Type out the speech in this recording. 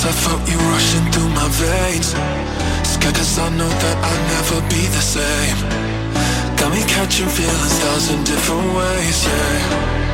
I felt you rushing through my veins. Scared cause I know that I'll never be the same. Got me catching feelings 1,000 different ways, yeah.